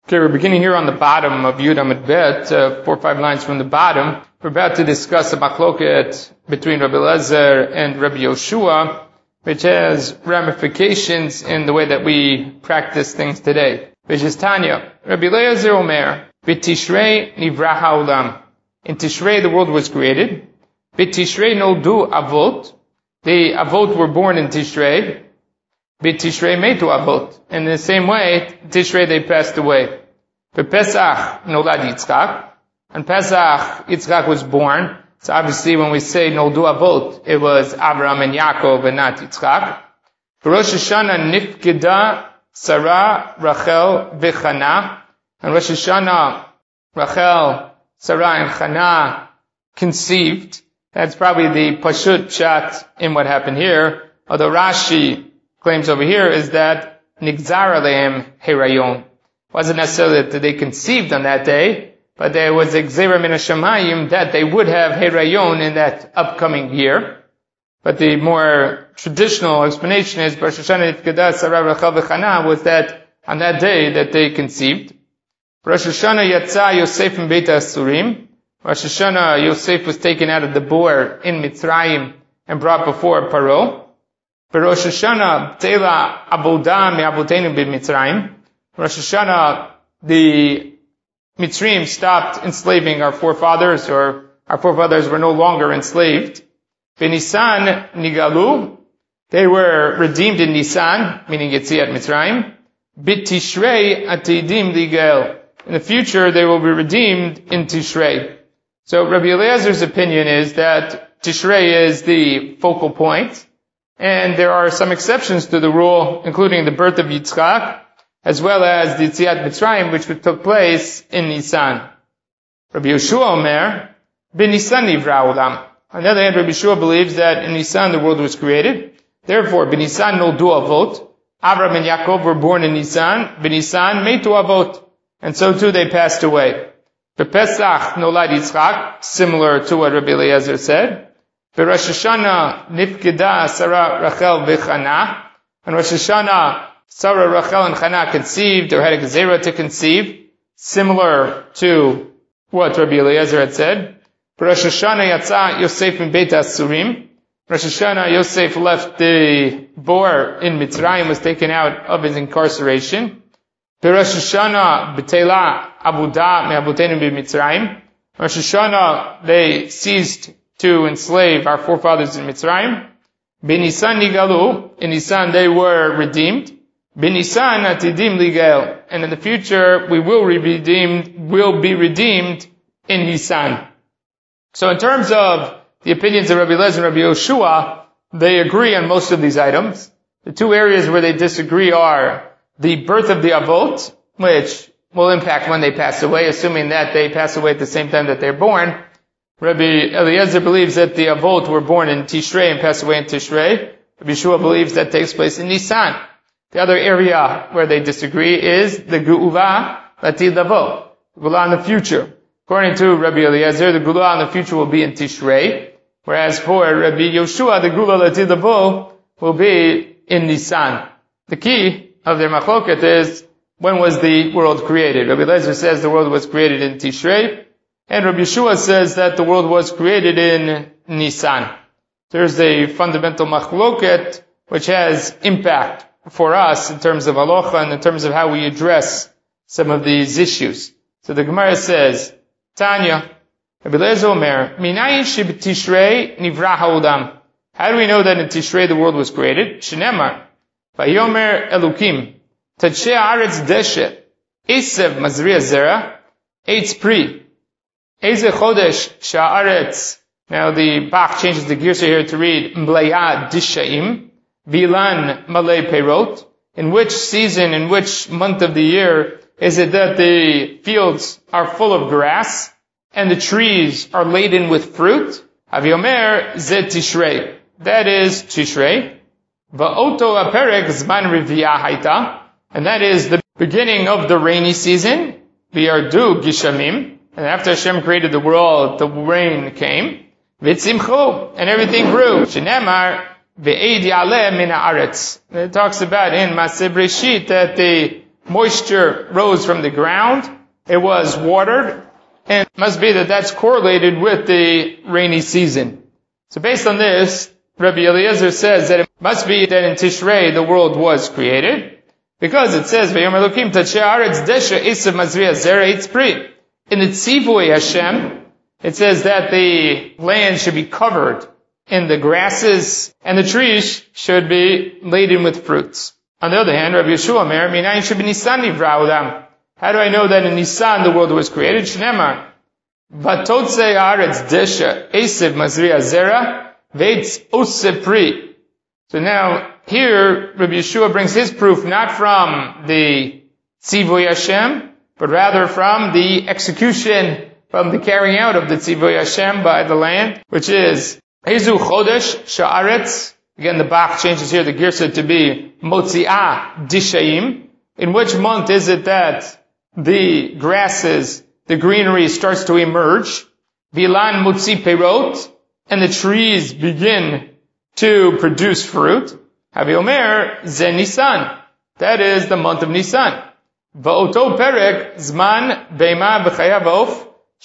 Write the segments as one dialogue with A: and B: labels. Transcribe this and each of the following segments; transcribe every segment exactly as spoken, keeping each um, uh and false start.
A: Okay, we're beginning here on the bottom of Yud Amud Bet, uh, four or five lines from the bottom. We're about to discuss a machloket between Rabbi Eliezer and Rabbi Yoshua, which has ramifications in the way that we practice things today. Which is Tanya. Rabbi Eliezer Omer, B'Tishrei nivra ha'olam. In Tishrei the world was created. B'Tishrei noldu avot. The avot were born in Tishrei. B'Tishrei metu avot. In the same way, Tishrei they passed away. B'Pesach nolad Yitzchak. On Pesach, Yitzchak was born. So obviously when we say noldu avot, it was Abraham and Yaakov and not Yitzchak. Rosh Hashanah nifkeda Sarah, Rachel, v'Chana. On Rosh Hashanah, Rachel, Sarah, and Chana conceived. That's probably the pashut chat in what happened here. Although Rashi claims over here is that nigzar aleim herayon. Wasn't necessarily that they conceived on that day, but there was a gzera min hashamayim that they would have herayon in that upcoming year. But the more traditional explanation is Rosh Hashanah nifkeda Sarah, Rachel, v'Chana was that on that day that they conceived. Rosh Hashanah yatsa Yosef in Beit Asurim. Rosh Hashanah, Yosef was taken out of the boar in Mitzrayim and brought before Paro. Rosh Hashanah Tela Abodah me'avoteinu b'Mitzrayim. Rosh Hashanah, the Mitzrayim stopped enslaving our forefathers, or our forefathers were no longer enslaved. B'Nisan nigalu, they were redeemed in Nisan, meaning Yetziat Mitzrayim. B'Tishrei atidim ligel, in the future they will be redeemed in Tishrei. So Rabbi Eliezer's opinion is that Tishrei is the focal point, and there are some exceptions to the rule, including the birth of Yitzchak, as well as the Yetziat Mitzrayim, which took place in Nisan. Rabbi Yoshua Omer, B'Nisan nivra olam. On the other hand, Rabbi Yoshua believes that in Nisan the world was created. Therefore, B'Nisan noldu avot. Abraham and Yaakov were born in Nisan. B'Nisan metu avot. And so too they passed away. B'Pesach nolad Yitzchak, similar to what Rabbi Eliezer said. B'Rosh Hashanah nifkeda Sarah, Rachel, v'Chana. On Rosh Hashanah, Sarah, Rachel, and Chana conceived, or had a gezerah to conceive, similar to what Rabbi Eliezer had said. Rosh Hashanah yatsa Yosef in Beit Asurim. Rosh Hashanah, Yosef left the boar in Mitzrayim, was taken out of his incarceration. Rosh Hashanah b'Tela Abodah me'avoteinu b'Mitzrayim. Rosh Hashanah, they ceased to enslave our forefathers in Mitzrayim. B'Nisan nigalu, in Nisan they were redeemed. B'Nisan atidim ligel, and in the future we will be redeemed, will be redeemed in Nisan. So in terms of the opinions of Rabbi Eliezer and Rabbi Yoshua, they agree on most of these items. The two areas where they disagree are the birth of the avot, which will impact when they pass away, assuming that they pass away at the same time that they're born. Rabbi Eliezer believes that the avot were born in Tishrei and pass away in Tishrei. Rabbi Yoshua believes that takes place in Nisan. The other area where they disagree is the Geula Latid Lavo, Geula in the future. According to Rabbi Eliezer, the Geula in the future will be in Tishrei, whereas for Rabbi Yoshua, the Geula Latid Lavo will be in Nisan. The key of their machloket is, when was the world created? Rabbi Eliezer says the world was created in Tishrei, and Rabbi Yoshua says that the world was created in Nisan. There's a fundamental machloket which has impact for us in terms of halacha and in terms of how we address some of these issues. So the Gemara says, Tanya, Rabbi Eliezer Omer, Minayin sheb'Tishrei nivra ha'olam. How do we know that in Tishrei the world was created? Shenemar, Vayomer Elukim, Tadshei haaretz deshe, Esev mazriya zera, Eitz pri, Eze chodesh sha'aretz. Now the Bach changes the gears here to read, Mblaya dishaim, Vilan malay peirot. In which season, in which month of the year is it that the fields are full of grass and the trees are laden with fruit? Aviomer ze Tishrei. That is Tishrei. Va'oto aperek zman riviyah haita. And that is the beginning of the rainy season. V'yardu gishamim. And after Hashem created the world, the rain came. V'tzimchu. And everything grew. Shenemar Ve'ed yaleh min haaretz. It talks about in Maseh Breshit that the moisture rose from the ground, it was watered, and it must be that that's correlated with the rainy season. So based on this, Rabbi Eliezer says that it must be that in Tishrei the world was created, because it says, V'yomer Elokim tacheh haaretz desha esav mazriah zera eitz pri. In the Tzivui Hashem, it says that the land should be covered in the grasses, and the trees should be laden with fruits. On the other hand, Rabbi Yeshua Mer, Minayin should be Nisan nivra olam. How do I know that in Nisan the world was created? Shnemar. Vatotze haaretz desha esav mazriah zera veitz ose pri. So now, here, Rabbi Yeshua brings his proof not from the Tzivui Hashem, but rather from the execution, from the carrying out of the Tzivui Hashem by the land, which is Ezu Chodesh Sha'aretz. Again, the Bach changes here the Girsa to be Motzi'ah Dishaim. In which month is it that the grasses, the greenery starts to emerge? Vilan Mutzi Perot, and the trees begin to produce fruit. Havi Omer Ze Nisan. That is the month of Nisan. Va'oto perek zman beima b'chayav ha'of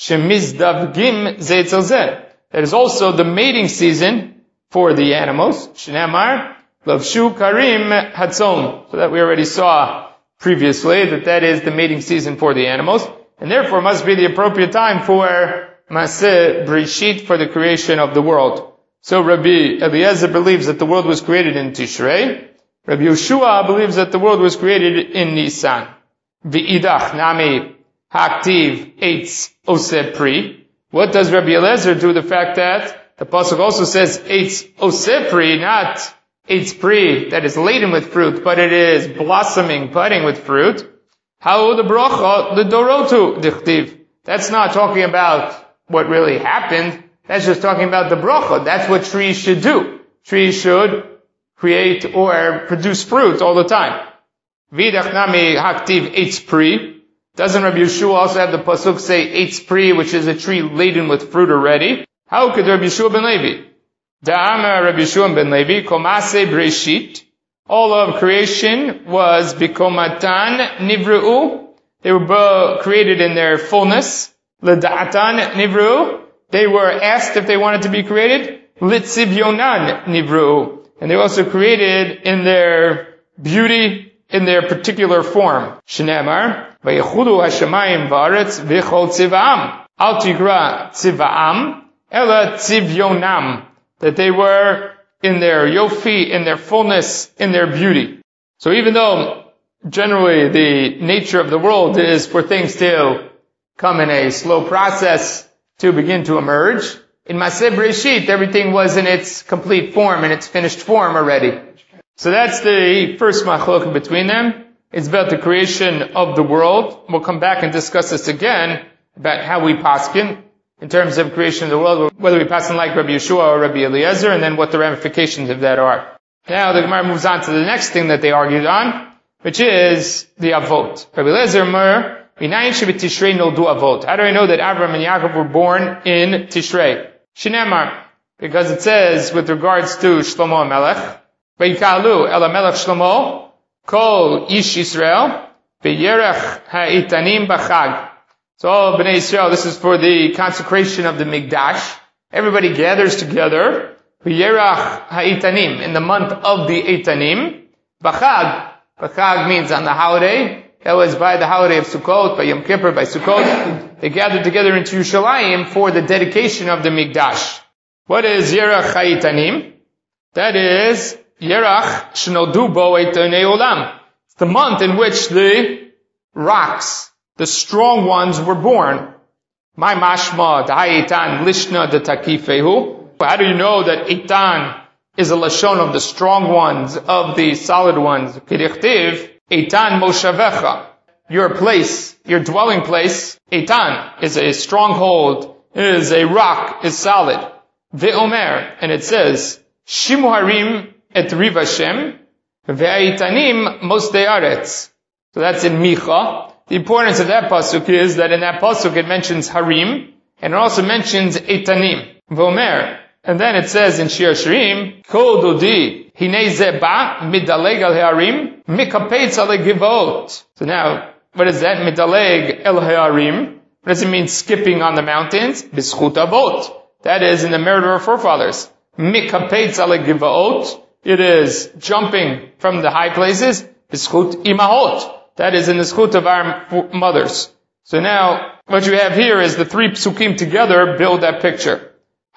A: shemizdavgim ze etzel ze. That is also the mating season for the animals. Shneamar lavshu karim hatzon. So that we already saw previously that that is the mating season for the animals, and therefore must be the appropriate time for Maseh Brishit, for the creation of the world. So Rabbi Eliezer believes that the world was created in Tishrei. Rabbi Yeshua believes that the world was created in Nisan. V'idach nami haktiv eitz ose pri. What does Rabbi Eliezer do with the fact that the pasuk also says eitz ose pri, not eitz pri that is laden with fruit, but it is blossoming, budding with fruit? How the bracha the dorotu dichtiv. That's not talking about what really happened. That's just talking about the bracha. That's what trees should do. Trees should create or produce fruit all the time. Vidach nami haktiv eitz pri. Doesn't Rabbi Yeshua also have the pasuk say eitz pri, which is a tree laden with fruit already? How could Rabbi Yeshua ben Levi? Da'ama Rabbi Yeshua ben Levi, komase breshit. All of creation was bikomatan nivru. They were created in their fullness. L'da'atan nivru. They were asked if they wanted to be created. Litzivyonan nivru. And they were also created in their beauty, in their particular form. Shneamar, vayechudu hashamayim va'aretz v'chol tziva'am. Al tigra tziva'am, ela tzivyonam. That they were in their yofi, in their fullness, in their beauty. So even though generally the nature of the world is for things to come in a slow process, to begin to emerge, in Maseh Breshit, everything was in its complete form, in its finished form already. So that's the first machlok between them. It's about the creation of the world. We'll come back and discuss this again, about how we paskin, in terms of creation of the world, whether we paskin like Rabbi Yeshua or Rabbi Eliezer, and then what the ramifications of that are. Now the Gemara moves on to the next thing that they argued on, which is the avot. Rabbi Eliezer mer, how do I know that Avram and Yaakov were born in Tishrei? Shinemar, because it says with regards to Shlomo HaMelech, Vayikalu el HaMelech Shlomo, Kol Ish Yisrael, V'yerech ha'itanim b'chag. So all of Bnei Yisrael, this is for the consecration of the Mikdash. Everybody gathers together, V'yerech ha'itanim, in the month of the Itanim, b'chag. B'chag means on the holiday. That was by the holiday of Sukkot, by Yom Kippur, by Sukkot. They gathered together into Yerushalayim for the dedication of the Mikdash. What is Yerach HaItanim? That is Yerach Shnodu Bo Eitanei Olam. It's the month in which the rocks, the strong ones, were born. My mashma d'ha'itan lishna d'takifehu. How do you know that Eitan is a lashon of the strong ones, of the solid ones? Kedichtiv Eitan Moshavecha, your place, your dwelling place. Eitan is a stronghold, is a rock, is solid. Ve'omer, and it says, Shimu Harim et Riv Hashem, ve'eitanim mostei aretz. So that's in Micha. The importance of that pasuk is that in that pasuk it mentions Harim, and it also mentions Eitanim. Ve'omer, And then it says in Shir Shirim, Kol Dodi, Hinei Zeba, Midaleg al Hearim, Mikapetz al Givot. So now, what is that? Midaleg el Hearim. What does it mean skipping on the mountains? B'schut Avot. That is in the merit of our forefathers. Mikapetz al Givot. It is jumping from the high places. B'schut Imahot. That is in the schut of our mothers. So now, what you have here is the three psukim together build that picture.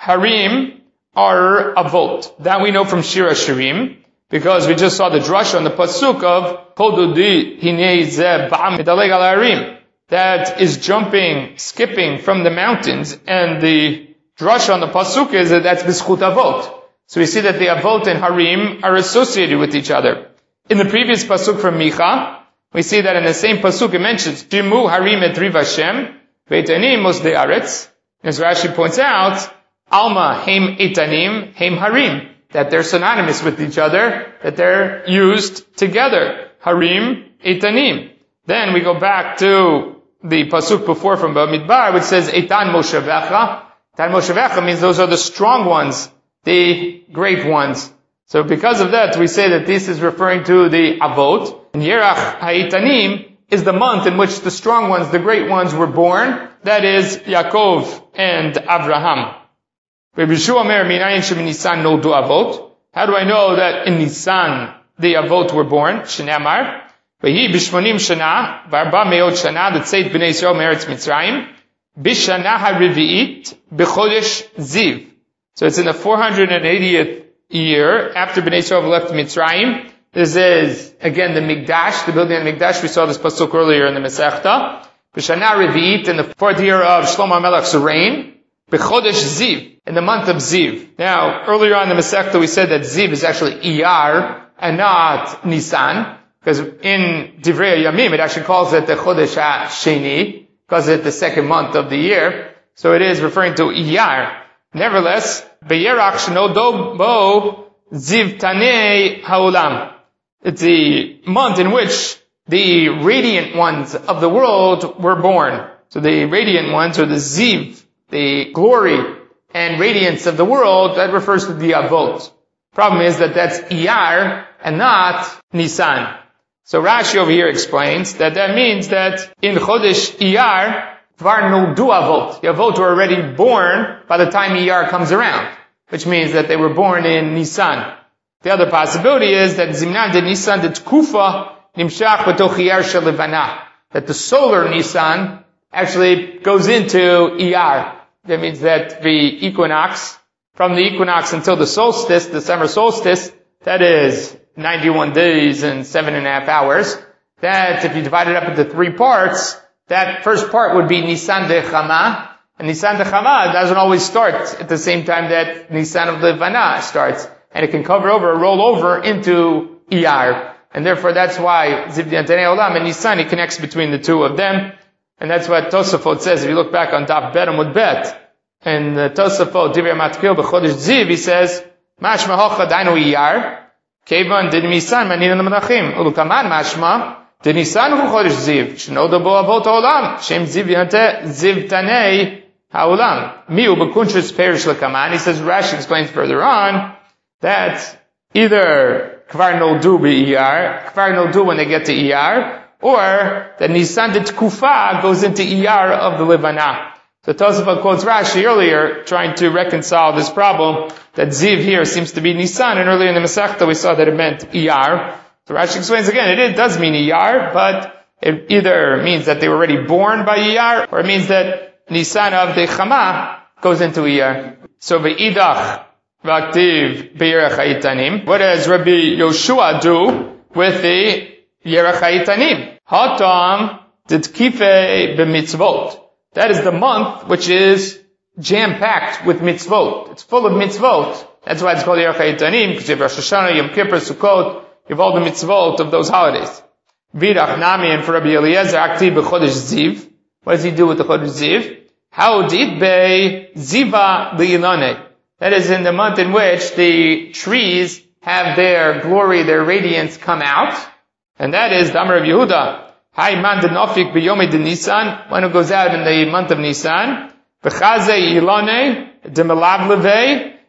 A: Harim are avot. That we know from Shir Shirim, because we just saw the drush on the pasuk of Kodudi Hinei Zeh Ba'am Midaleg al Harim. That is jumping, skipping from the mountains, and the drush on the pasuk is that that's b'schut avot. So we see that the avot and harim are associated with each other. In the previous pasuk from Micha, we see that in the same pasuk it mentions Jimu Harim et Riv Hashem Ve'etanim Mosdei Aretz. As Rashi points out, Alma Heim Etanim Heim Harim, that they're synonymous with each other, that they're used together. Harim Etanim. Then we go back to the pasuk before from Bamidbar, which says Etan Moshevecha. Etan Moshevecha means those are the strong ones, the great ones. So because of that, we say that this is referring to the Avot. And Yerach HaEtanim is the month in which the strong ones, the great ones, were born. That is Yaakov and Abraham. Rabbi Yeshua Omer, Minayin Shem Nisan Noldu Avot. How do I know that in Nisan the Avot were born? Shneamar. Vehi b'shmonim shana, v'arba meot shana, l'tzeit b'nei Yisrael me'eretz Mitzrayim, b'shana ha'revi'it, b'chodesh Ziv. So it's in the four hundred eightieth year after Bnei Yisrael left Mitzrayim. This is, again, the Mikdash, the building of the Mikdash. We saw this pasuk earlier in the Masechta. B'shana revi'it, in the fourth year of Shlomo HaMelech's reign. B'chodesh Ziv, in the month of Ziv. Now, earlier on in the Masechta we said that Ziv is actually Iyar and not Nisan, because in Divrei Yamim it actually calls it the Chodesh HaSheni, calls it the second month of the year. So it is referring to Iyar. Nevertheless, B'yerach shenodo bo Ziv Tanei Ha'olam. It's the month in which the radiant ones of the world were born. So the radiant ones, or the Ziv, the glory and radiance of the world, that refers to the Avot. Problem is that that's Iyar and not Nisan. So Rashi over here explains that that means that in Chodesh Iyar, Kvar Noldu Avot. The Avot were already born by the time Iyar comes around, which means that they were born in Nisan. The other possibility is that Zimnan de Nisan de Tkufa Nimshach B'toch Iyar Shel Levana. That the solar Nisan actually goes into Iyar. That means that the equinox, from the equinox until the solstice, the summer solstice, that is ninety-one days and seven and a half hours. That, if you divide it up into three parts, that first part would be Nisan de Chama, and Nisan de Chama doesn't always start at the same time that Nisan of Levana starts, and it can cover over, roll over into Iyar. And therefore that's why Ziv Tanei Olam and Nisan, it connects between the two of them. And that's what Tosafot says. If you look back on Daf Bet Amud Bet, and the Tosafot, Divrei Matkil B'chodesh Ziv, he says, Mashma hocha dainu Iyar, Kevan de Nisan manin l'menachim. Ulukaman mashma, de Nisan hu chodesh Ziv, shenoda bo avot ha'olam, shem Ziv yante, Ziv Tanei ha'olam. Miu b'kunshus perish l'kaman. He says, Rashi explains further on, that either Kvar Noldu b'Iyar, Kvar Noldu when they get to Iyar, or that Nisan de Tkufa goes into Iyar of the Levana. So Tosafot quotes Rashi earlier, trying to reconcile this problem, that Ziv here seems to be Nisan, and earlier in the Masechta we saw that it meant Iyar. So Rashi explains again, it, it does mean Iyar, but it either means that they were already born by Iyar, or it means that Nisan of the Chama goes into Iyar. So V'idach V'aktiv B'yerach HaEtanim. What does Rabbi Yoshua do with the Yerach HaEtanim? Hatam Ditkife B'mitzvot. That is the month which is jam-packed with mitzvot. It's full of mitzvot. That's why it's called Yerach HaEtanim, because you have Rosh Hashanah, Yom Kippur, Sukkot, you have all the mitzvot of those holidays. Vidach Nami, and for Rabbi Eliezer, Aktiv B'chodesh Ziv. What does he do with the Chodesh Ziv? Haudit Be Ziva L'Ilane. That is in the month in which the trees have their glory, their radiance come out. And that is the Amar of Yehuda. Hai man de nofik b'yomei de Nisan, one who goes out in the month of Nisan. B'chazei ilane, de melav levei,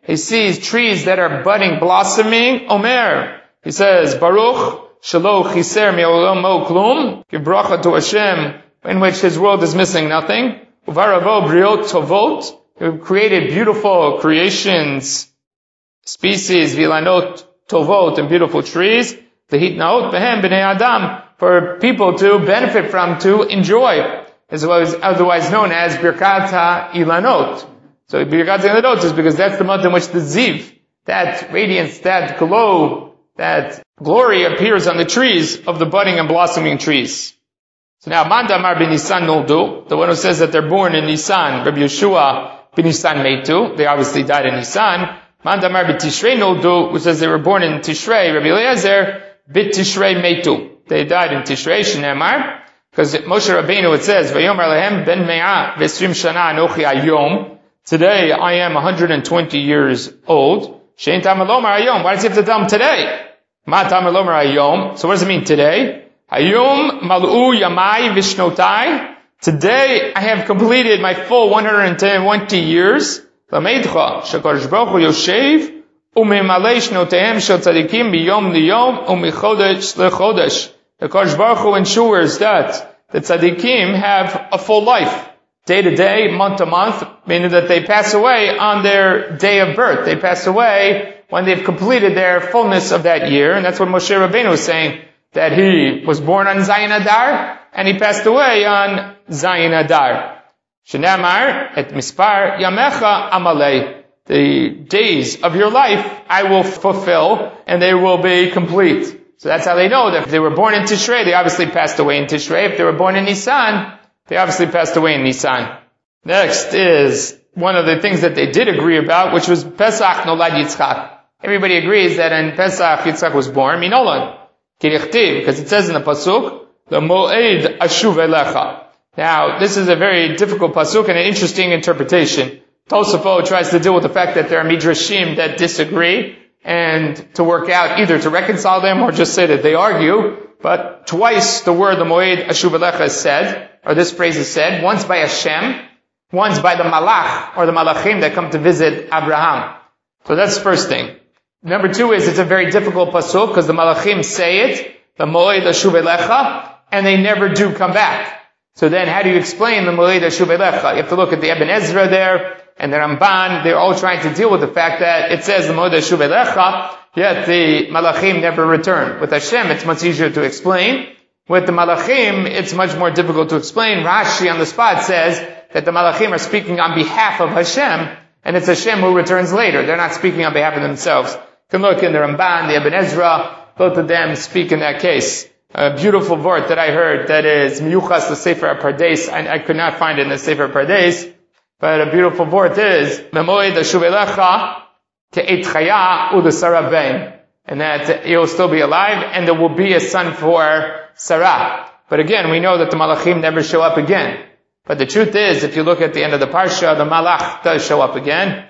A: he sees trees that are budding, blossoming, Omer, he says, Baruch, Shelo Chiser Me'olamo Klum, give bracha to Hashem, in which his world is missing nothing. Uvaravo Briot Tovot, who created beautiful creations, species, Vilanot Tovot, and beautiful trees. The Hitnaot Behem B'nei Adam, for people to benefit from, to enjoy, as well as otherwise known as Birkat Ilanot. So Birkat Ilanot is because that's the month in which the Ziv, that radiance, that glow, that glory appears on the trees of the budding and blossoming trees. So now, Mandamar ben Nisan Noldu, the one who says that they're born in Nisan, Rabbi Yeshua ben Nisan Meitu, they obviously died in Nisan. Mandamar ben Tishrei Noldu, who says they were born in Tishrei, Rabbi Eliezer, bit Tishrei Meitu. They died in Tishrei, Shneimar, because Moshe Rabbeinu, it says, Vayomer lehem ben me'ah v'esrim shana anochi ayom. Today I am one hundred twenty years old. Shein tam elomar ayom. Why does he have to tell him today? Ma tam elomar ayom. So what does it mean today? Hayom mal'u yamai vishnotai. Today I have completed my full one hundred twenty years. Lameidcha shekadosh baruch hu yoshev u'memalei shnotehem shel tzadikim miyom liyom u'michodesh lechodesh. The Kadosh Baruch Hu ensures that the tzaddikim have a full life, day to day, month to month, meaning that they pass away on their day of birth. They pass away when they've completed their fullness of that year, and that's what Moshe Rabbeinu was saying, that he was born on Zayin Adar, and he passed away on Zayin Adar. Shenamar et mispar yamecha amalei. The days of your life I will fulfill, and they will be complete. So that's how they know that if they were born in Tishrei, they obviously passed away in Tishrei. If they were born in Nisan, they obviously passed away in Nisan. Next is one of the things that they did agree about, which was Pesach Nolad Yitzchak. Everybody agrees that in Pesach Yitzchak was born, Minolan, Kirichtiv, because it says in the Pasuk, the Moed Ashuv Elecha. Now, this is a very difficult Pasuk and an interesting interpretation. Tosafot tries to deal with the fact that there are Midrashim that disagree, and to work out either to reconcile them or just say that they argue. But twice the word the Moed Ashuv Elecha is said, or this phrase is said, once by Hashem, once by the Malach, or the Malachim that come to visit Abraham. So that's the first thing. Number two is it's a very difficult pasuk because the Malachim say it, the Moed Ashuv Elecha, and they never do come back. So then how do you explain the Moed Ashuv Elecha? You have to look at the Ibn Ezra there, and the Ramban, they're all trying to deal with the fact that it says the Moed Ashuv Elecha, yet the Malachim never return. With Hashem, it's much easier to explain. With the Malachim, it's much more difficult to explain. Rashi on the spot says that the Malachim are speaking on behalf of Hashem, and it's Hashem who returns later. They're not speaking on behalf of themselves. You can look in the Ramban, the Ibn Ezra, both of them speak in that case. A beautiful word that I heard that is Miyuchas the Sefer Pardes. I, I could not find it in the Sefer Pardes. But a beautiful word is, Memoed Ashuv Elecha Ke'et Chaya U'Sarah Ben. And that he'll still be alive, and there will be a son for Sarah. But again, we know that the Malachim never show up again. But the truth is, if you look at the end of the Parsha, the Malach does show up again.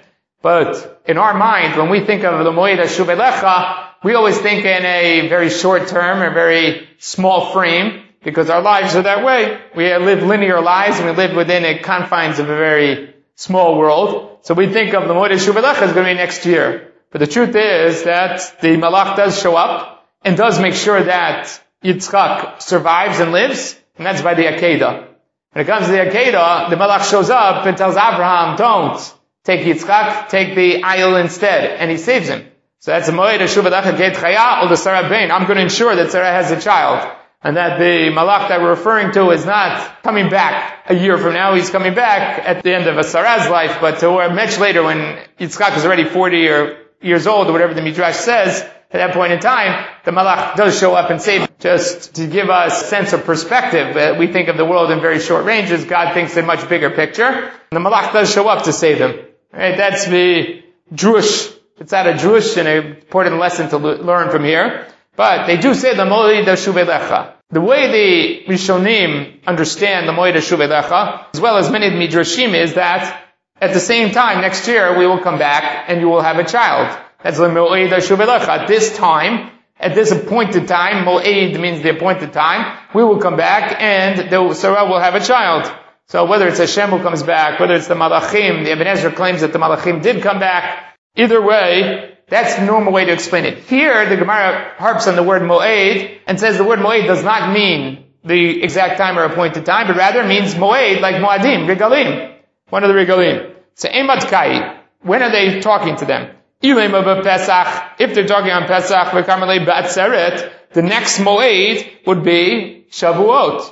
A: But in our mind, when we think of the Moed Ashuv Elecha, we always think in a very short term, a very small frame, because our lives are that way. We live linear lives, and we live within the confines of a very small world. So we think of the Moed Ashuv Elecha is going to be next year. But the truth is that the Malach does show up, and does make sure that Yitzchak survives and lives, and that's by the Akedah. When it comes to the Akedah, the Malach shows up and tells Abraham, don't take Yitzchak, take the Ayil instead, and he saves him. So that's a Moed Ashuv Elecha Ke'et Chaya U'Sarah Ben. I'm going to ensure that Sarah has a child. And that the Malach that we're referring to is not coming back a year from now. He's coming back at the end of a Sarah's life, but to much later when Yitzchak is already forty or years old, or whatever the Midrash says, at that point in time, the Malach does show up and save him. Just to give us a sense of perspective, uh, we think of the world in very short ranges. God thinks in a much bigger picture. And the Malach does show up to save him. Right? That's the Jewish, it's not a Jewish and an important lesson to l- learn from here. But they do say the Moed Ashuv Elecha. The way the Rishonim understand the Moed Ashuv Elecha, as well as many of the Midrashim, is that at the same time, next year, we will come back and you will have a child. That's the Moed Ashuv Elecha. At this time, at this appointed time, Moed means the appointed time, we will come back and the Sarah will have a child. So whether it's Hashem who comes back, whether it's the Malachim, the Ibn Ezra claims that the Malachim did come back, Either way, that's the normal way to explain it. Here, the Gemara harps on the word moed and says the word moed does not mean the exact time or appointed time, but rather means moed like moadim, regalim, one of the regalim. So emad kai, when are they talking to them? If they're talking on Pesach, the next moed would be Shavuot.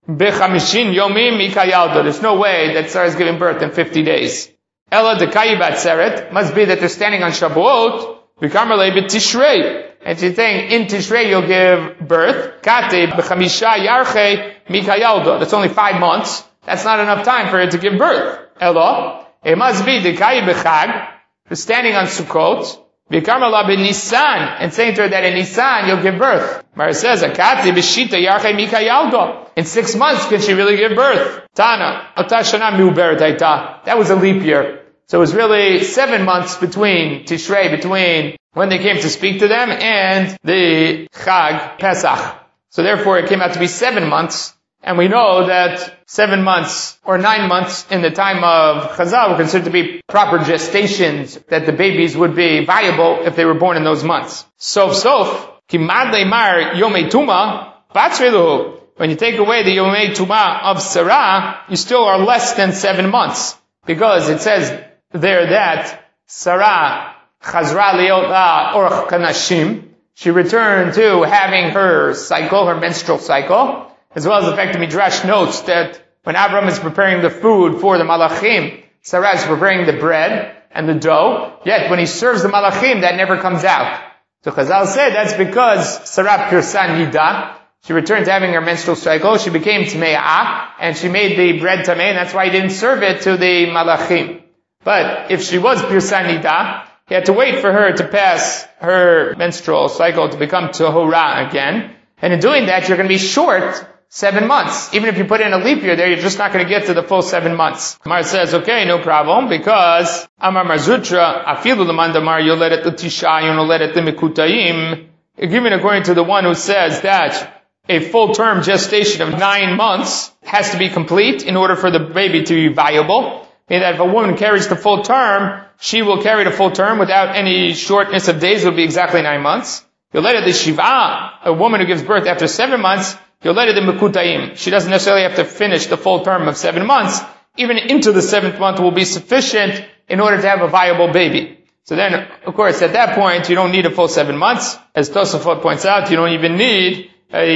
A: There's no way that Sarah is giving birth in fifty days. Ella dekayi batzeret must be that they're standing on Shavuot. V'kamalei b'tishrei, and she's saying in Tishrei you'll give birth. Kate b'chamisha yarche mikayaldo. That's only five months. That's not enough time for her to give birth. Ella, it must be dekayi b'chag. They're standing on Sukkot. V'kamalei b'Nisan, and saying to her that in Nisan you'll give birth. Mara says, Akati b'shita yarche mikayaldo. In six months, can she really give birth? Tana, otashana miuberet haita. That was a leap year. So it was really seven months between Tishrei, between when they came to speak to them and the Chag Pesach. So therefore it came out to be seven months. And we know that seven months or nine months in the time of Chazal were considered to be proper gestations, that the babies would be viable if they were born in those months. Sof sof, kimad leimar yomei tuma, batzreluhu. When you take away the Yomei Tumah of Sarah, you still are less than seven months. Because it says there that Sarah chazra liot orach kanashim, she returned to having her cycle, her menstrual cycle, as well as the fact that Midrash notes that when Abraham is preparing the food for the Malachim, Sarah is preparing the bread and the dough, yet when he serves the Malachim, that never comes out. So Chazal said that's because Sarah pirsan nida, she returned to having her menstrual cycle, she became Tme'ah, and she made the bread Tameh, and that's why he didn't serve it to the Malachim. But if she was Pirsan Nida, he had to wait for her to pass her menstrual cycle to become Tahora again. And in doing that, you're going to be short seven months. Even if you put in a leap year there, you're just not going to get to the full seven months. Mar says, okay, no problem, because Amar Marzutra, Afilu Lamandamar, Yoledet L'Tisha, Yoledet L'Mikutayim, given according to the one who says that a full term gestation of nine months has to be complete in order for the baby to be viable. Meaning that if a woman carries the full term, she will carry the full term without any shortness of days. It will be exactly nine months. Yoledet the Shiva, a woman who gives birth after seven months, Yoledet the Mekutayim. She doesn't necessarily have to finish the full term of seven months. Even into the seventh month will be sufficient in order to have a viable baby. So then, of course, at that point, you don't need a full seven months. As Tosafot points out, you don't even need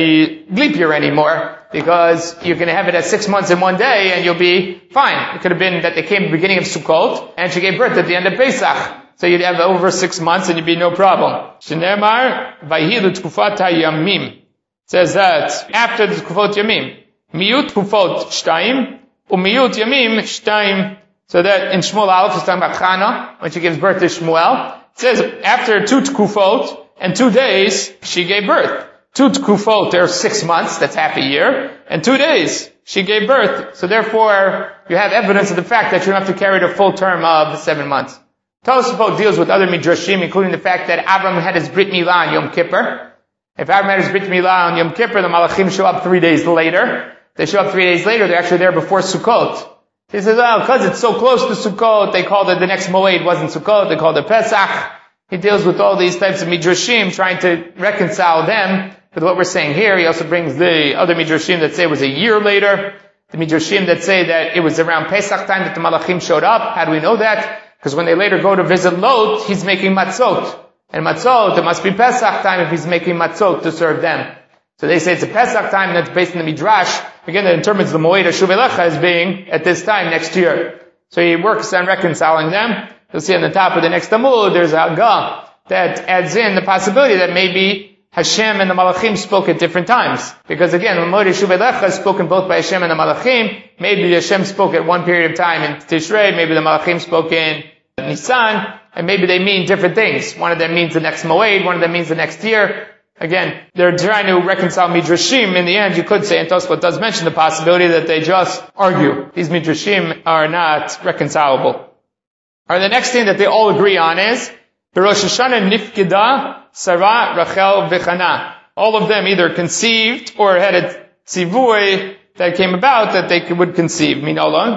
A: a leap year anymore, because you can have it at six months in one day and you'll be fine. It could have been that they came at the beginning of Sukkot and she gave birth at the end of Pesach. So you'd have over six months and you'd be no problem. Shenemar, Vayhilu Tkufat HaYamim. Says that after the Tkufot Yamim, Miyut Tkufot Shtayim, Umiyut Yamim Shtayim. So that in Shmuel Aleph is talking about Chana, when she gives birth to Shmuel. It says after two Tkufot and two days, she gave birth. Two tkufot, there are six months, that's half a year, and two days, she gave birth. So therefore, you have evidence of the fact that you don't have to carry the full term of seven months. Tosafot deals with other midrashim, including the fact that Avram had his Brit Milah on Yom Kippur. If Avram had his Brit Milah on Yom Kippur, the Malachim show up three days later. They show up three days later, they're actually there before Sukkot. He says, oh, because it's so close to Sukkot, they called it the next Moed wasn't Sukkot, they called it Pesach. He deals with all these types of midrashim, trying to reconcile them with what we're saying here. He also brings the other midrashim that say it was a year later. The midrashim that say that it was around Pesach time that the Malachim showed up. How do we know that? Because when they later go to visit Lot, he's making matzot. And matzot, it must be Pesach time if he's making matzot to serve them. So they say it's a Pesach time, and that's based in the Midrash. Again, that determines the Moed HaShuv Elecha as being at this time next year. So he works on reconciling them. You'll see on the top of the next Amud, there's a Haggah that adds in the possibility that maybe Hashem and the Malachim spoke at different times. Because again, the Moed HaShuv Elecha is spoken both by Hashem and the Malachim. Maybe Hashem spoke at one period of time in Tishrei, maybe the Malachim spoke in Nisan, and maybe they mean different things. One of them means the next Moed, one of them means the next year. Again, they're trying to reconcile Midrashim. In the end, you could say, and Tosfot does mention the possibility that they just argue. These Midrashim are not reconcilable. Or the next thing that they all agree on is, Rosh Hashanah Nifkida, Sarah, Rachel, V'chana. All of them either conceived or had a tzivui that came about that they would conceive. Minolan.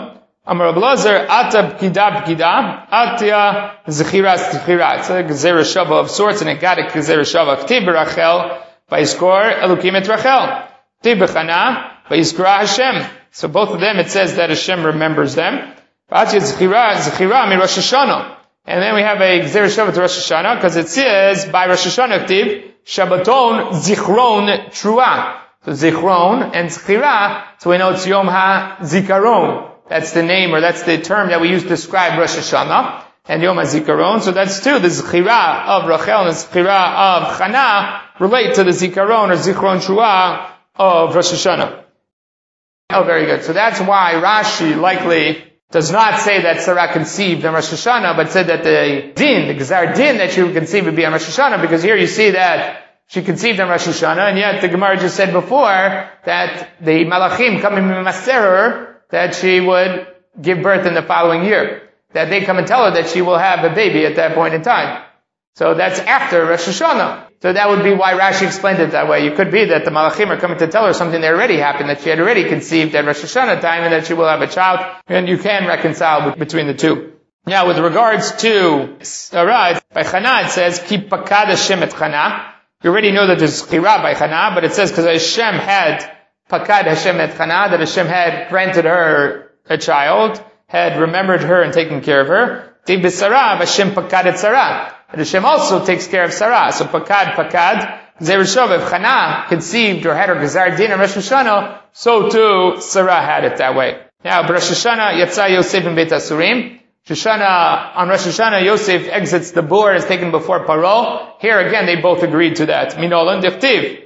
A: Amar Rabbi Elazar, ata pkida pkida, atia zechira zechira. It's like a gezerah shava of sorts, and it got a gezerah shava. Ktib Rachel, vayizkor Elokim et Rachel. Ktib Chana, vayizkora Hashem. So both of them, it says that Hashem remembers them. Atia zechira zechira mi Rosh Hashanah. And then we have a gezerah shava to Rosh Hashanah, because it says by Rosh Hashanah ktib Shabbaton zichron trua. So zichron and zechira, so we know it's Yom HaZikaron. That's the name, or that's the term that we use to describe Rosh Hashanah and Yom HaZikaron. So that's two. The Zechira of Rachel and the Zechira of Chana relate to the Zikaron or Zichron Trua of Rosh Hashanah. Oh, very good. So that's why Rashi likely does not say that Sarah conceived on Rosh Hashanah, but said that the din, the Gezar din that she would conceive would be on Rosh Hashanah, because here you see that she conceived on Rosh Hashanah, and yet the Gemara just said before that the Malachim come and maser her that she would give birth in the following year. That they come and tell her that she will have a baby at that point in time. So that's after Rosh Hashanah. So that would be why Rashi explained it that way. It could be that the Malachim are coming to tell her something that already happened, that she had already conceived at Rosh Hashanah time, and that she will have a child, and you can reconcile between the two. Now, with regards to Sarah, by Chana it says, Ki pakad Hashem et Chana. You already know that there's Chira by Chana, but it says because Hashem had Pakad Hashem et Chana, that Hashem had granted her a child, had remembered her and taken care of her. Tib b'Sarah, Hashem Pakad et Sarah. And Hashem also takes care of Sarah. So Pakad, Pakad, Zereshov, if Chana conceived or had her Gezar Din on Rosh Hashanah, so too Sarah had it that way. Now, Rosh Hashanah, Yatsa Yosef in Beit Asurim. Rosh Hashanah, on Rosh Hashanah, Yosef exits the board, is taken before Paro. Here again, they both agreed to that. Minolan Dichtiv.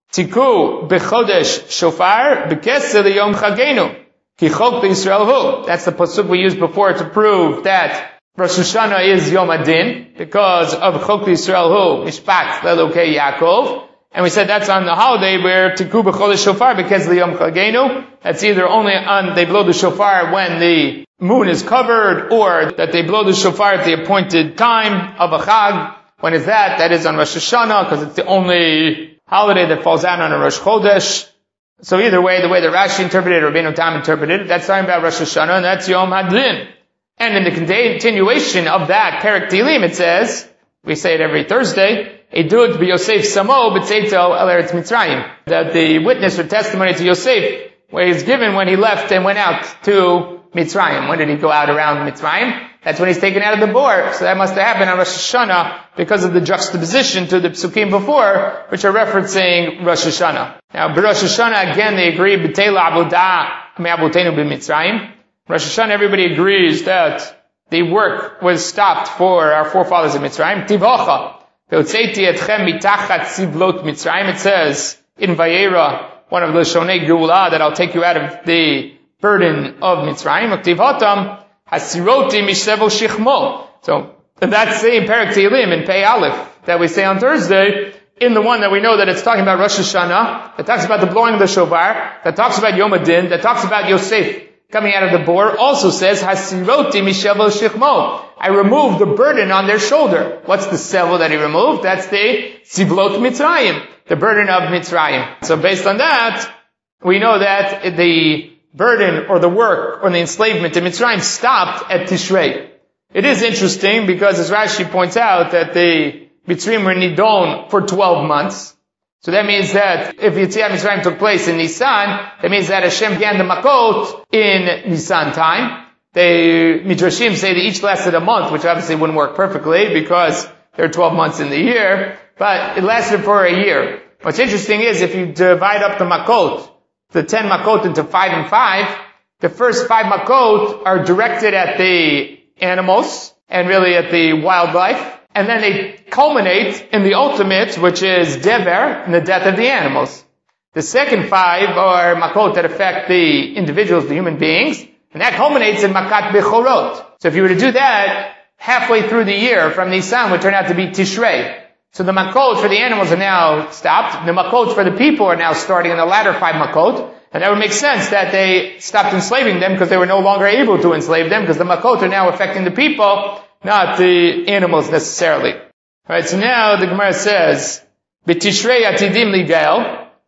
A: Tiku b'chodesh shofar b'kesel yom chagenu ki chok b'Yisrael hu. That's the pasuk we used before to prove that Rosh Hashanah is Yom Adin because of chok b'Yisrael hu mishpat lelokei Yaakov. And we said that's on the holiday where Tiku b'chodesh shofar b'kesel yom chagenu. That's either only on they blow the shofar when the moon is covered, or that they blow the shofar at the appointed time of a chag. When is that? That is on Rosh Hashanah because it's the only holiday that falls out on a Rosh Chodesh. So either way, the way that Rashi interpreted it, or Rabbeinu Tam interpreted it, that's talking about Rosh Hashanah, and that's Yom Hadin. And in the continuation of that Perek Tehillim, it says, we say it every Thursday, Edud b'Yosef Samo b'Tzeito el Eretz Mitzrayim. That the witness or testimony to Yosef, where he's given when he left and went out to Mitzrayim. When did he go out around Mitzrayim? That's when he's taken out of the bor. So that must have happened on Rosh Hashanah because of the juxtaposition to the psukim before, which are referencing Rosh Hashanah. Now, Rosh Hashanah, again, they agree, B'teila avodah me'avotenu b'Mitzrayim. Rosh Hashanah, everybody agrees that the work was stopped for our forefathers in Mitzrayim. Tivocha. Ve'otzeiti etchem mitachat sivlot Mitzrayim. It says in Vayera, one of the Shonei Geula, that I'll take you out of the burden of Mitzrayim. Uktivhotam hasiroti mishevo shichmo. So that same Perek Tehillim in Pei Aleph that we say on Thursday, in the one that we know that it's talking about Rosh Hashanah, that talks about the blowing of the shofar, that talks about Yom Adin, that talks about Yosef coming out of the bor, also says hasiroti mishevo shichmo. I removed the burden on their shoulder. What's the sevel that he removed? That's the sivlot Mitzrayim, the burden of Mitzrayim. So based on that, we know that the burden or the work or the enslavement in Mitzrayim stopped at Tishrei. It is interesting because, as Rashi points out, that the Mitzrayim were nidon for twelve months. So that means that if Yetziat Mitzrayim took place in Nisan, that means that Hashem began the Makot in Nisan time. The Midrashim say that each lasted a month, which obviously wouldn't work perfectly because there are twelve months in the year, but it lasted for a year. What's interesting is if you divide up the Makot, the ten Makot into five and five, the first five Makot are directed at the animals and really at the wildlife, and then they culminate in the ultimate, which is Dever, in the death of the animals. The second five are Makot that affect the individuals, the human beings, and that culminates in Makat Bechorot. So if you were to do that, halfway through the year from Nisan would turn out to be Tishrei. So the Makot for the animals are now stopped. The Makot for the people are now starting in the latter five Makot. And that would make sense that they stopped enslaving them because they were no longer able to enslave them because the Makot are now affecting the people, not the animals necessarily. Alright, so now the Gemara says, B'Tishrei atidim ligael,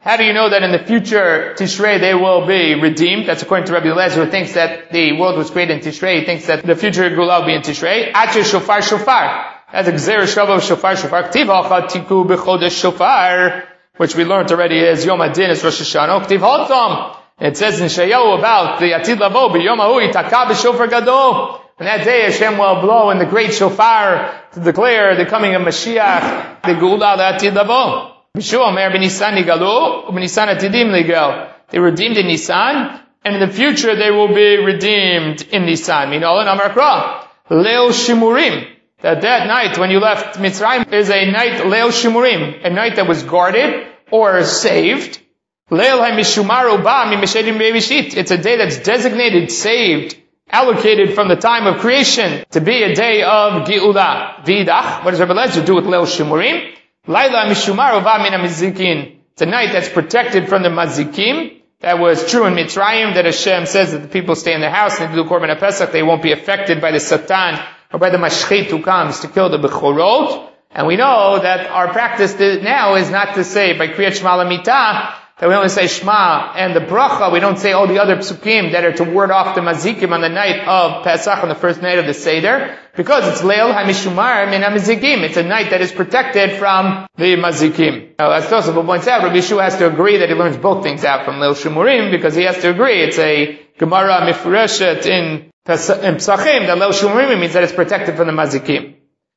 A: How do you know that in the future Tishrei they will be redeemed? That's according to Rabbi Eliezer, who thinks that the world was created in Tishrei. He thinks that the future Gula will be in Tishrei. Ache shofar shofar. That's a gzer shava of shofar shofar. Ktiv halcha tiku b'chodesh shofar, which we learned already is Yom Adin is Rosh Hashanah. Ktiv hotam. It says in Shayahu about the Atid Lavo b'Yom Hahu yitaka b'shofar gadol. On that day, Hashem will blow in the great shofar to declare the coming of Mashiach, the Gula, the Atid Lavo. B'Shu Omer b'Nisan nigalu, u'b'Nisan atidim nigal. They were redeemed in Nisan, and in the future they will be redeemed in Nisan. Minolan Amar Kra, Leil Shimurim. That that night when you left Mitzrayim is a night Leil Shimurim, a night that was guarded or saved. Leil HaMishumaru Ba Mimeshedim Be'Vishit. It's a day that's designated, saved, allocated from the time of creation to be a day of Geula. Vidach. What does Rabbi Eliezer do with Leil Shimurim? Laila Mishumaru Va Min HaMizikin. It's a night that's protected from the Mazikim. That was true in Mitzrayim, that Hashem says that the people stay in their house and they do Korban HaPesach, they won't be affected by the Satan or by the Mashchit who comes to kill the Bechorot. And we know that our practice now is not to say by Kriyat Shema L'Mitah, that we only say Shema and the Bracha, we don't say all the other psukim that are to ward off the Mazikim on the night of Pesach, on the first night of the Seder, because it's Leil HaMishumar Min HaMazikim. It's a night that is protected from the Mazikim. Now, as Tosafot points out, Rabbi Yeshua has to agree that he learns both things out from Leil Shimurim, because he has to agree. It's a Gemara Mifreshet in Pesachim, that Leil Shimurim means that it's protected from the Mazikim.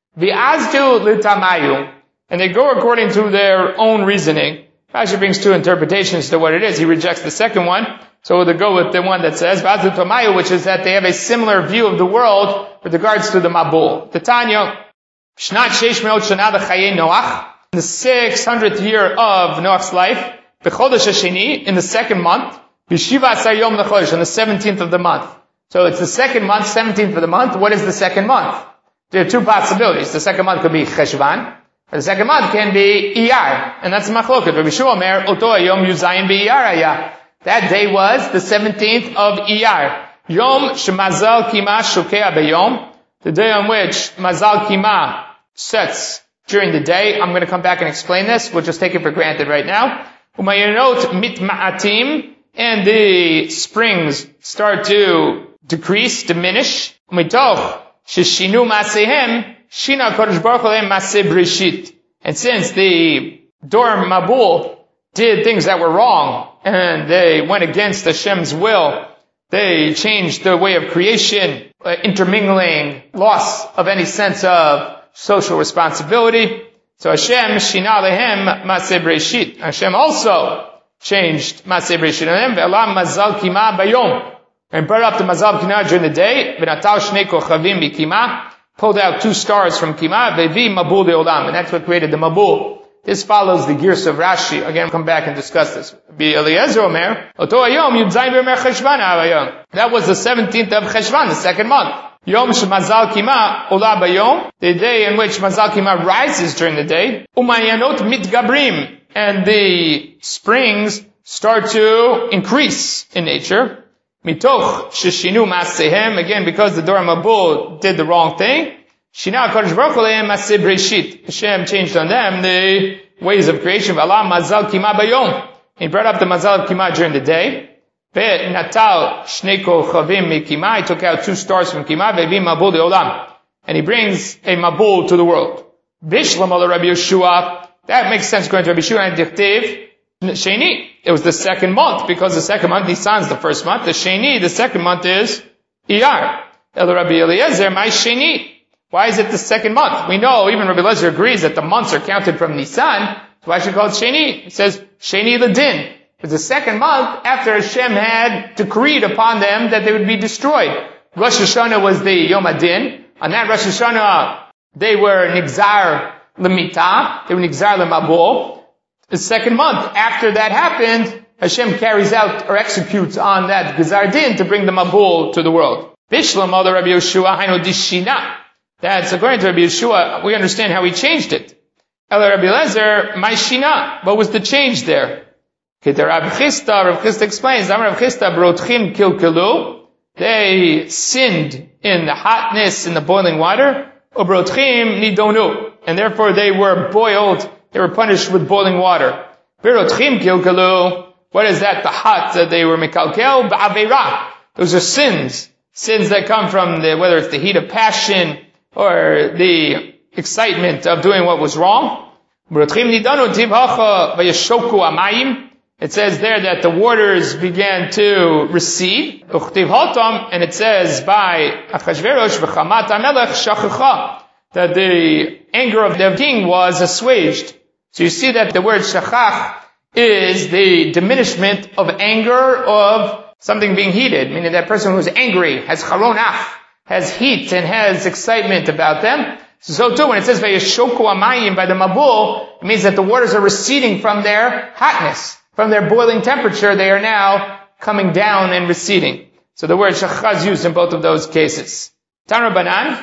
A: V'aztu l'tamayu, and they go according to their own reasoning. Rashi brings two interpretations to what it is. He rejects the second one. So we'll go with the one that says, V'aztu l'tamayu, which is that they have a similar view of the world with regards to the Mabul. The Tanya, Shnat Sheish Me'ot Shana B'chayei Noach, in the six hundredth year of Noach's life, B'chodesh HaSheni, in the second month, B'shiva Asar Yom L'chodesh, on the seventeenth of the month. So it's the second month, seventeenth of the month. What is the second month? There are two possibilities. The second month could be Cheshvan, or the second month can be Iyar, and that's Machloket. Rabbi Yeshua Omer, Oto Hayom Yuzayin B'Iyar Haya. That day was the seventeenth of Iyar. Yom Shemazal Kima Shokea B'Yom, the day on which Mazal Kima sets during the day. I'm going to come back and explain this. We'll just take it for granted right now. Umayinot Mitma'atim, and the springs start to decrease, diminish. Mitoch Sheshinu Masehem, Shina Kodesh Baruch Hu Lehem Maseh Breshit. And since the Dor Mabul did things that were wrong, and they went against Hashem's will, they changed the way of creation, uh, intermingling, loss of any sense of social responsibility. So Hashem Shina Lehem Maseh Breshit. Hashem also changed Maseh Breshit on them. Ve'elam Mazal Kima Bayom. And brought up the Mazal Kima during the day. V'natal Shnei Kochavim B'Kima. Pulled out two stars from Kima. Ve'vi Mabul De'olam. And that's what created the Mabul. This follows the Girs of Rashi. Again, we'll come back and discuss this. Be Eliezer Omer. Oto Hayom Yudzayin B'Omer Cheshvan Havayom. That was the seventeenth of Cheshvan, the second month. Yom Shemazal Kima Ola Bayom. The day in which Mazal Kima rises during the day. Umayanot Mitgabrim. And the springs start to increase in nature. Mitoch sheshinu masehem, again because the Dor Mabul did the wrong thing. Shina Kodesh Baruch Hu Lehem Maseh Breshit. Hashem changed on them the ways of creation. V'alam Mazal Kima Bayom. He brought up the Mazal Kima during the day. Ve'natal Shnei Kochavim Mikima. He took out two stars from Kima. Ve'vi Mabul De'olam. And he brings a Mabul to the world. Bishlam ala Rabbi Yeshua. That makes sense according to Rabbi Yeshua and Dichtiv. Sheni, it was the second month, because the second month, Nisan is the first month. The Sheni, the second month is Iyar. El Rabbi Eliezer, my Sheni. Why is it the second month? We know, even Rabbi Eliezer agrees that the months are counted from Nisan. So why should we call it Sheni? It says Sheni Ladin. It's the second month after Hashem had decreed upon them that they would be destroyed. Rosh Hashanah was the Yom Adin. On that Rosh Hashanah, they were Nigzar L'Mitah. They were Nigzar L'Mabul. The second month after that happened, Hashem carries out or executes on that Gezar Din to bring the Mabul to the world. Bishlam Mother Rabbi Yeshua Hainu Dishina. That's according to Rabbi Yeshua, we understand how he changed it. El Rabbi Eliezer, my Shina. What was the change there? Keter Rabbi Chisda, Rabbi Chisda explains, Amar Rabbi Chisda, Brotchim Kilkilu. They sinned in the hotness, in the boiling water. Ubrotchim Nidonu. And therefore they were boiled. They were punished with boiling water. Virotchim kilkalu. What is that? The hot that they were mekalkel ba'aveira. Those are sins. Sins that come from the, whether it's the heat of passion or the excitement of doing what was wrong. It says there that the waters began to recede. And it says by Achashverosh v'chamat hamelech shachacha, that the anger of the king was assuaged. So you see that the word shachach is the diminishment of anger of something being heated, meaning that person who's angry has charonach, has heat and has excitement about them. So too, when it says vayeshoku amayim by the Mabul, it means that the waters are receding from their hotness, from their boiling temperature. They are now coming down and receding. So the word shachach is used in both of those cases. Tanur Banan.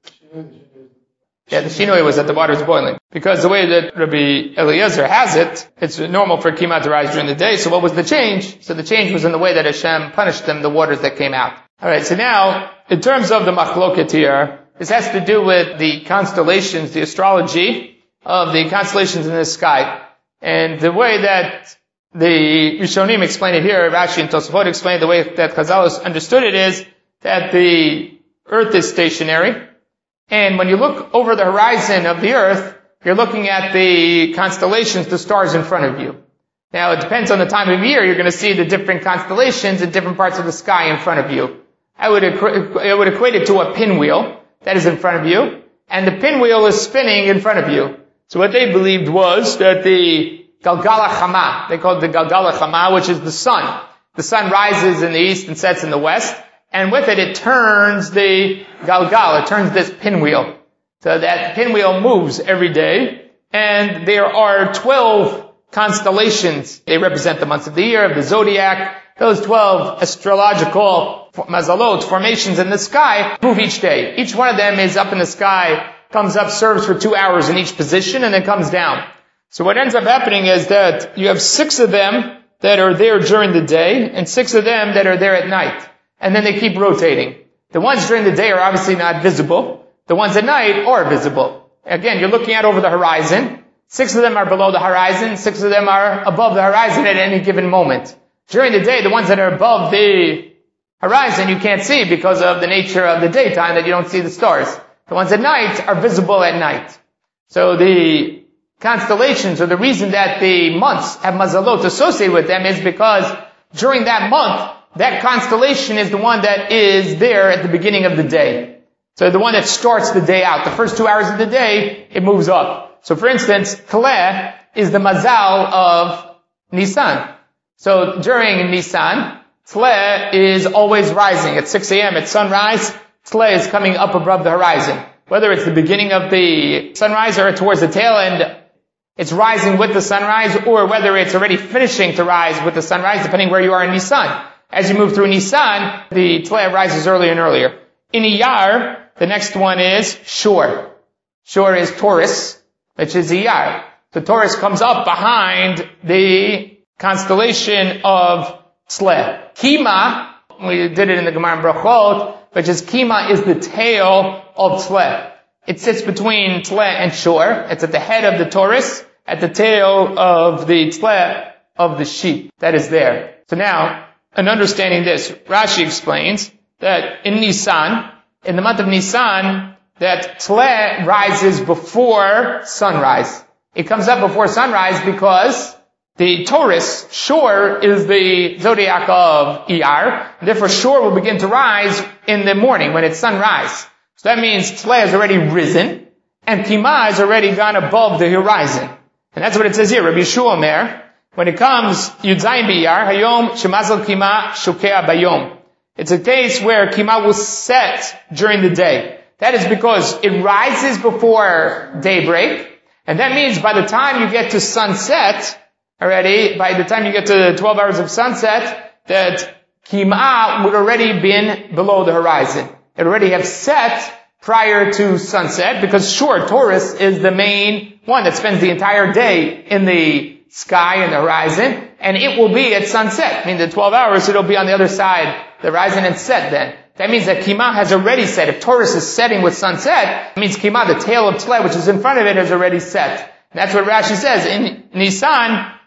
A: Yeah, the shinoi was that the water is boiling. Because the way that Rabbi Eliezer has it, it's normal for kima to rise during the day. So what was the change? So the change was in the way that Hashem punished them, the waters that came out. Alright, so now, in terms of the machloket here, this has to do with the constellations, the astrology of the constellations in the sky. And the way that the Rishonim explain it here, Rashi and Tosafot explain the way that Chazal understood it is that the earth is stationary. And when you look over the horizon of the earth, you're looking at the constellations, the stars in front of you. Now, it depends on the time of year. You're going to see the different constellations in different parts of the sky in front of you. I would, equ- I would equate it to a pinwheel that is in front of you, and the pinwheel is spinning in front of you. So what they believed was that the Galgala Chama, they called it the Galgala Chama, which is the sun. The sun rises in the east and sets in the west, and with it, it turns the Galgal, it turns this pinwheel. So that pinwheel moves every day, and there are twelve constellations. They represent the months of the year, of the zodiac. Those twelve astrological mazalot, formations in the sky, move each day. Each one of them is up in the sky, comes up, serves for two hours in each position, and then comes down. So what ends up happening is that you have six of them that are there during the day, and six of them that are there at night. And then they keep rotating. The ones during the day are obviously not visible. The ones at night are visible. Again, you're looking out over the horizon. Six of them are below the horizon. Six of them are above the horizon at any given moment. During the day, the ones that are above the horizon you can't see because of the nature of the daytime that you don't see the stars. The ones at night are visible at night. So the constellations, or the reason that the months have mazalot associated with them, is because during that month, that constellation is the one that is there at the beginning of the day. So the one that starts the day out. The first two hours of the day, it moves up. So for instance, Tleh is the mazal of Nisan. So during Nisan, Tleh is always rising. At six a.m. at sunrise, Tleh is coming up above the horizon. Whether it's the beginning of the sunrise or towards the tail end, it's rising with the sunrise, or whether it's already finishing to rise with the sunrise, depending where you are in Nisan. As you move through Nisan, the Tleh rises earlier and earlier. In Iyar, the next one is Shor. Shor is Taurus, which is Iyar. So Taurus comes up behind the constellation of Tleh. Kima, we did it in the Gemara in Brachot, which is Kima is the tail of Tleh. It sits between Tleh and Shor. It's at the head of the Taurus, at the tail of the Tleh of the sheep that is there. So now, in understanding this, Rashi explains that in Nisan, in the month of Nisan, that Tleh rises before sunrise. It comes up before sunrise because the Taurus, Shor, is the zodiac of Iyar, and therefore Shor will begin to rise in the morning when it's sunrise. So that means Tleh has already risen, and Kima has already gone above the horizon. And that's what it says here, Rabbi Yeshua Omer, when it comes, Yud Zayin B'Iyar, Hayom Shemazal Kima Shokea Bayom. It's a case where Kima will set during the day. That is because it rises before daybreak, and that means by the time you get to sunset, already, by the time you get to twelve hours of sunset, that Kima would already been below the horizon. It already have set prior to sunset, because sure, Taurus is the main one that spends the entire day in the sky and the horizon, and it will be at sunset. I mean, the twelve hours, it'll be on the other side, the horizon, and set then. That means that Kima has already set. If Taurus is setting with sunset, it means Kima, the tail of Tleh, which is in front of it, has already set. And that's what Rashi says. In Nisan,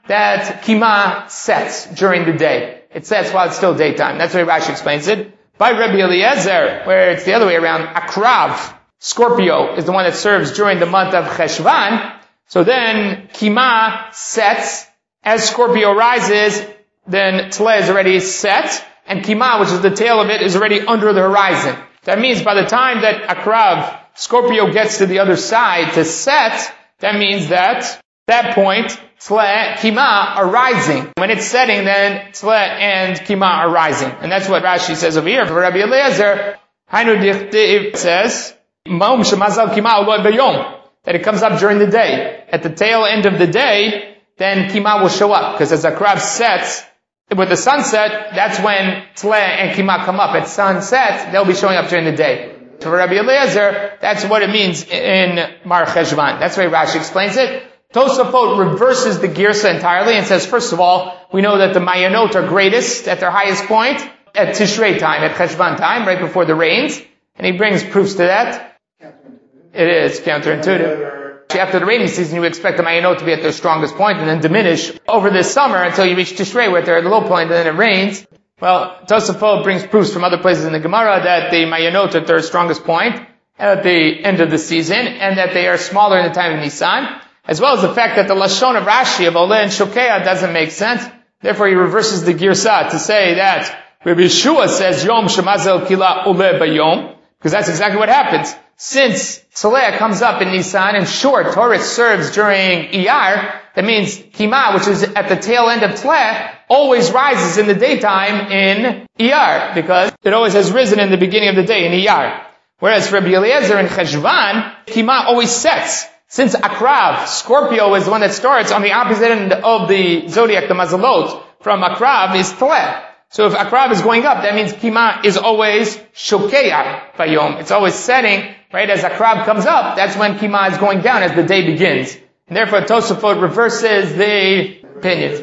A: that Kima sets during the day. It sets while it's still daytime. That's the way Rashi explains it. By Rabbi Eliezer, where it's the other way around, Akrav, Scorpio, is the one that serves during the month of Cheshvan. So then Kima sets as Scorpio rises, then Tleh is already set, and Kima, which is the tail of it, is already under the horizon. That means by the time that Akrav, Scorpio, gets to the other side to set, that means that at that point, Tleh, Kima are rising. When it's setting, then Tleh and Kima are rising. And that's what Rashi says over here. For Rabbi Eliezer, Hainu Dichtiv says, Ma'um Shemazal Kima Uloi B'yom, that it comes up during the day. At the tail end of the day, then Kima will show up. Because as Akrav sets, with the sunset, that's when Tleh and Kima come up. At sunset, they'll be showing up during the day. So for Rabbi Eliezer, that's what it means in Mar Cheshvan. That's the way Rashi explains it. Tosafot reverses the Girsa entirely and says, first of all, we know that the Mayanot are greatest at their highest point at Tishrei time, at Cheshvan time, right before the rains. And he brings proofs to that. It is counterintuitive. After the rainy season, you would expect the Mayanot to be at their strongest point and then diminish over the summer until you reach Tishrei where they're at the low point and then it rains. Well, Tosafot brings proofs from other places in the Gemara that the Mayanot are at their strongest point at the end of the season and that they are smaller in the time of Nisan, as well as the fact that the Lashon of Rashi of Oleh and Shokea doesn't make sense. Therefore, he reverses the Girsa to say that Rabbi Yeshua says Yom Shemazel Kila Oleh Bayom, because that's exactly what happens. Since Tzaleh comes up in Nisan and short, Torah serves during Iyar, that means Kima, which is at the tail end of Tleh, always rises in the daytime in Iyar, because it always has risen in the beginning of the day in Iyar. Whereas Rabbi Eliezer in Cheshvan, Kima always sets. Since Akrav, Scorpio, is the one that starts on the opposite end of the zodiac, the Mazalot, from Akrav is Tleh. So if Akrav is going up, that means Kima is always Shokeya Bayom. It's always setting, right, as Akrav comes up, that's when Kima is going down as the day begins. And therefore Tosafot reverses the opinions.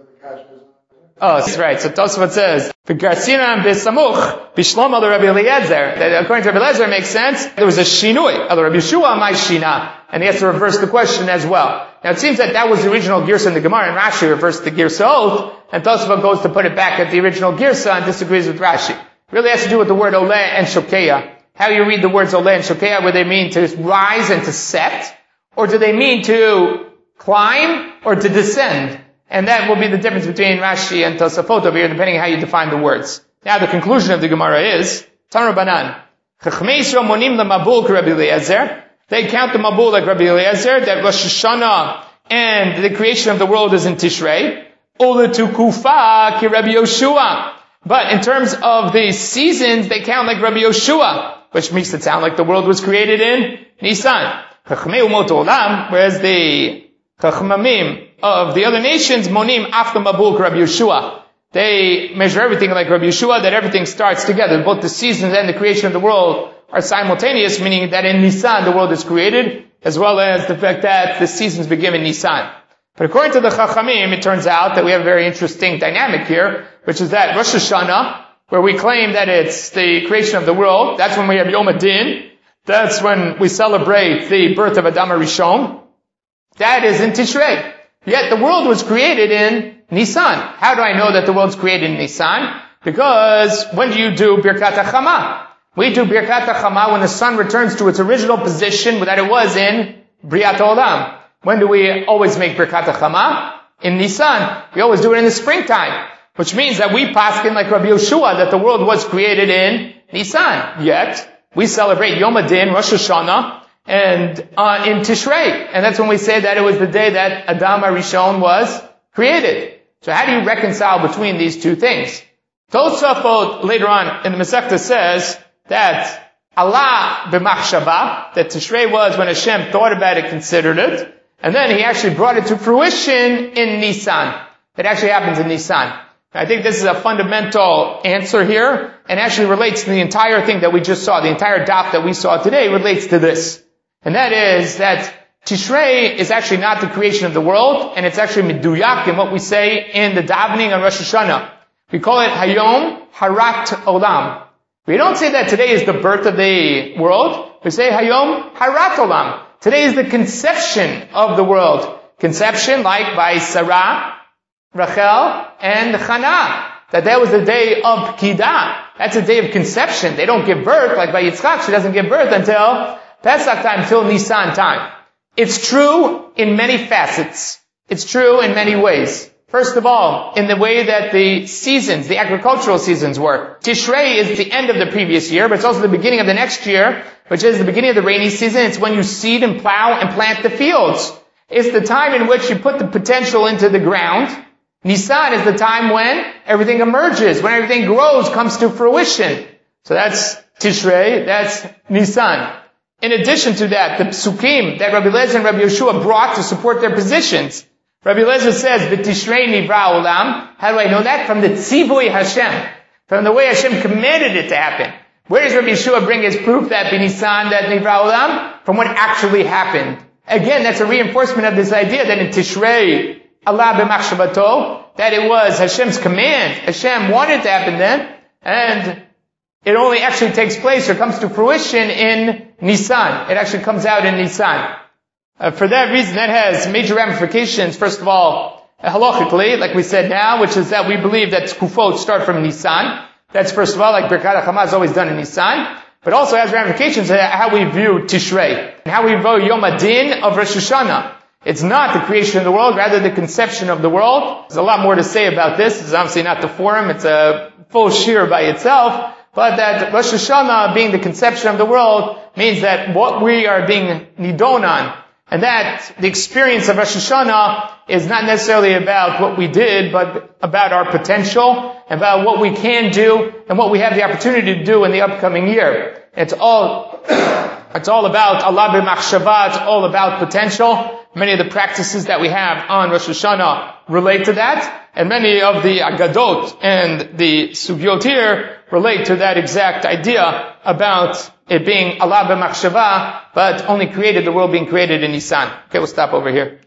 A: Oh, that's right. So Tosafot says, V'garsinam b'samuch b'shlom al Rabbi Eliezer. That according to Rabbi Eliezer makes sense. There was a shinui. Al Rabbi Yeshua my shina. And he has to reverse the question as well. Now it seems that that was the original Girsa in the Gemara, and Rashi reversed the Girsa oath, and Tosafot goes to put it back at the original Girsa and disagrees with Rashi. It really has to do with the word Oleh and Shokeya. How you read the words Oleh and Shokeya, where they mean to rise and to set, or do they mean to climb or to descend? And that will be the difference between Rashi and Tosafot over here, depending on how you define the words. Now the conclusion of the Gemara is, Tanu Banan, Chachmei Yisrael monim lemabul k'Rabbi Eliezer. They count the Mabul like Rabbi Eliezer, that Rosh Hashanah and the creation of the world is in Tishrei. Uletu kufa ki Rabbi Yoshua. But in terms of the seasons, they count like Rabbi Yoshua, which makes it sound like the world was created in Nisan. Chachmei umot olam, whereas the Chachmamim of the other nations, monim after Mabul ki Rabbi Yoshua. They measure everything like Rabbi Yeshua, that everything starts together. Both the seasons and the creation of the world are simultaneous, meaning that in Nisan the world is created, as well as the fact that the seasons begin in Nisan. But according to the Chachamim, it turns out that we have a very interesting dynamic here, which is that Rosh Hashanah, where we claim that it's the creation of the world, that's when we have Yom Adin, that's when we celebrate the birth of Adam HaRishon. That is in Tishrei. Yet the world was created in Nisan. How do I know that the world's created in Nisan? Because when do you do Birkat HaChama? We do Birkat HaChama when the sun returns to its original position that it was in Briat Olam. When do we always make Birkat HaChama? In Nisan. We always do it in the springtime. Which means that we paskin like Rabbi Yoshua that the world was created in Nisan. Yet, we celebrate Yom Adin, Rosh Hashanah, and uh, in Tishrei. And that's when we say that it was the day that Adam HaRishon was created. So how do you reconcile between these two things? Tosafot later on in the Masechta says that Allah b'machshava, that Tishrei was when Hashem thought about it, considered it, and then He actually brought it to fruition in Nisan. It actually happens in Nisan. I think this is a fundamental answer here, and actually relates to the entire thing that we just saw. The entire daf that we saw today relates to this. And that is that Tishrei is actually not the creation of the world, and it's actually meduyak in what we say in the davening on Rosh Hashanah. We call it Hayom Harat Olam. We don't say that today is the birth of the world. We say Hayom Harat Olam. Today is the conception of the world. conception, like by Sarah, Rachel, and Chana. That that was the day of Kidah. That's a day of conception. They don't give birth, like by Yitzchak, she doesn't give birth until Pesach time, until Nisan time. It's true in many facets. It's true in many ways. First of all, in the way that the seasons, the agricultural seasons work. Tishrei is the end of the previous year, but it's also the beginning of the next year, which is the beginning of the rainy season. It's when you seed and plow and plant the fields. It's the time in which you put the potential into the ground. Nisan is the time when everything emerges, when everything grows, comes to fruition. So that's Tishrei, that's Nisan. In addition to that, the psukim that Rabbi Eliezer and Rabbi Yeshua brought to support their positions. Rabbi Eliezer says, B'tishrei nivra olam. How do I know that? From the tzivui Hashem. From the way Hashem commanded it to happen. Where does Rabbi Yeshua bring his proof that B'nisan, that nivra olam? From what actually happened. Again, that's a reinforcement of this idea that in Tishrei, Allah b'machshavato, that it was Hashem's command. Hashem wanted to happen then, and it only actually takes place or comes to fruition in Nisan. It actually comes out in Nisan. Uh, for that reason, that has major ramifications. First of all, halachically, like we said now, which is that we believe that Kufot start from Nisan. That's first of all, like Birkat HaChamah is always done in Nisan. But also has ramifications in how we view Tishrei, and how we view Yom Adin of Rosh Hashanah. It's not the creation of the world, rather the conception of the world. There's a lot more to say about this. It's obviously not the forum. It's a full shir by itself. But that Rosh Hashanah being the conception of the world means that what we are being nidon on, and that the experience of Rosh Hashanah is not necessarily about what we did, but about our potential, about what we can do, and what we have the opportunity to do in the upcoming year. It's all, it's all about Allah b'machshava. It's all about potential. Many of the practices that we have on Rosh Hashanah relate to that, and many of the agadot and the sugyot here relate to that exact idea about it being Allah b'machshava, but only created, the world being created in Nisan. Okay, we'll stop over here.